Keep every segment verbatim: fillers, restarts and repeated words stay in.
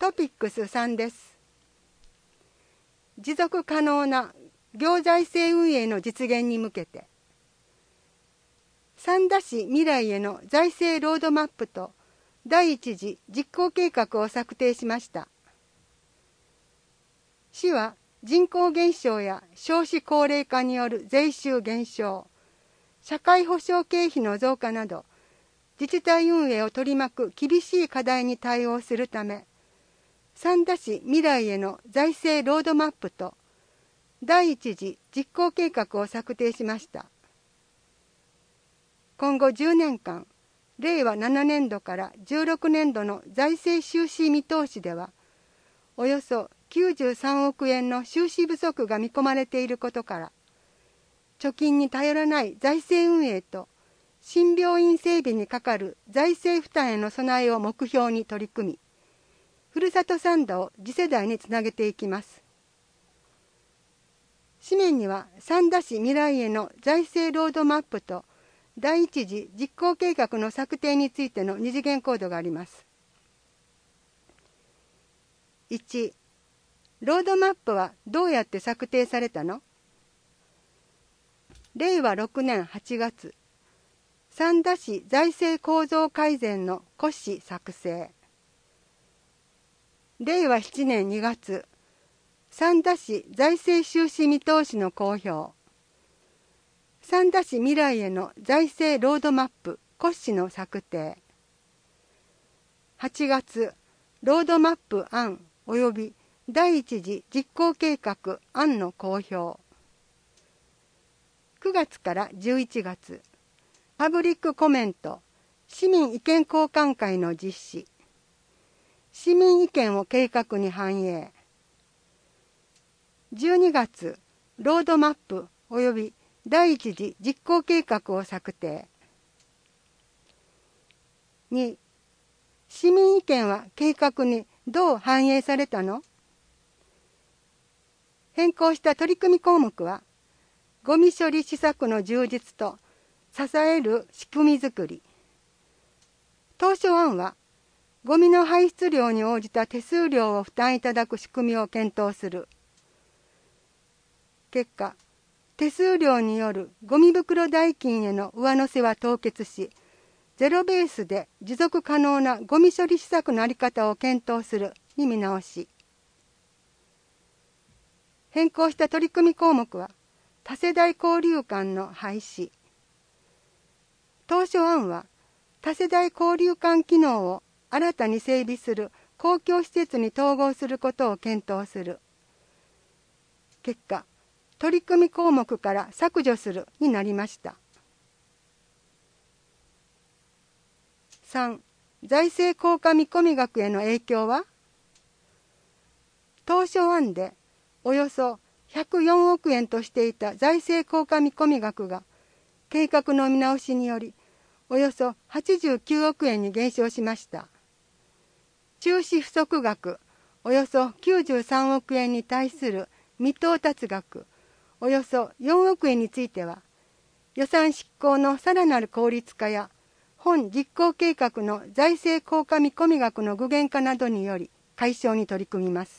トピックスさんです。持続可能な行財政運営の実現に向けて、三田市未来への財政ロードマップと第一次実行計画を策定しました。市は人口減少や少子高齢化による税収減少、社会保障経費の増加など、自治体運営を取り巻く厳しい課題に対応するため、三田市未来への財政ロードマップと第一次実行計画を策定しました。今後じゅうねんかん、れいわななねんどからじゅうろくねんどの財政収支見通しでは、およそきゅうじゅうさんおくえんの収支不足が見込まれていることから、貯金に頼らない財政運営と新病院整備にかかる財政負担への備えを目標に取り組み、ふるさと三田を次世代につなげていきます。紙面には三田市未来への財政ロードマップと第一次実行計画の策定についての二次元コードがあります。いち、ロードマップはどうやって策定されたの？れいわろくねんはちがつ、三田市財政構造改善の骨子作成。れいわしちねんにがつ、三田市財政収支見通しの公表。三田市未来への財政ロードマップ骨子の策定。はちがつ、ロードマップ案及び第一次実行計画案の公表。くがつからじゅういちがつ、パブリックコメント、市民意見交換会の実施。市民意見を計画に反映。じゅうにがつ、ロードマップ及び第一次実行計画を策定。に、市民意見は計画にどう反映されたの？変更した取り組み項目は、ゴミ処理施策の充実と支える仕組みづくり。当初案は、ゴミの排出量に応じた手数料を負担いただく仕組みを検討する。結果、手数料によるゴミ袋代金への上乗せは凍結し、ゼロベースで持続可能なゴミ処理施策の在り方を検討するに見直し。変更した取り組み項目は、多世代交流館の廃止。当初案は、多世代交流館機能を新たに整備する公共施設に統合することを検討する。結果、取り組み項目から削除するになりました。さん、財政効果見込み額への影響は？当初案でおよそひゃくよんおくえんとしていた財政効果見込み額が計画の見直しによりおよそはちじゅうきゅうおくえんに減少しました。収支不足額およそきゅうじゅうさんおくえんに対する未到達額およそよんおくえんについては、予算執行のさらなる効率化や本実行計画の財政効果見込み額の具現化などにより解消に取り組みます。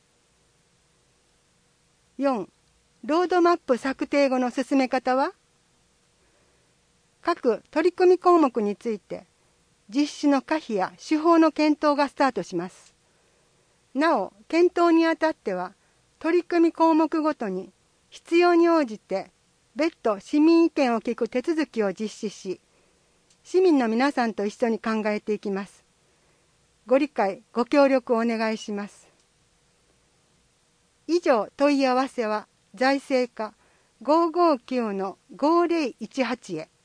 よん、ロードマップ策定後の進め方は？各取り組み項目について、実施の可否や手法の検討がスタートします。なお、検討にあたっては、取り組み項目ごとに必要に応じて別途市民意見を聞く手続きを実施し、市民の皆さんと一緒に考えていきます。ご理解、ご協力をお願いします。以上問い合わせは財政課ごーごーきゅうのごーぜろいちはちへ。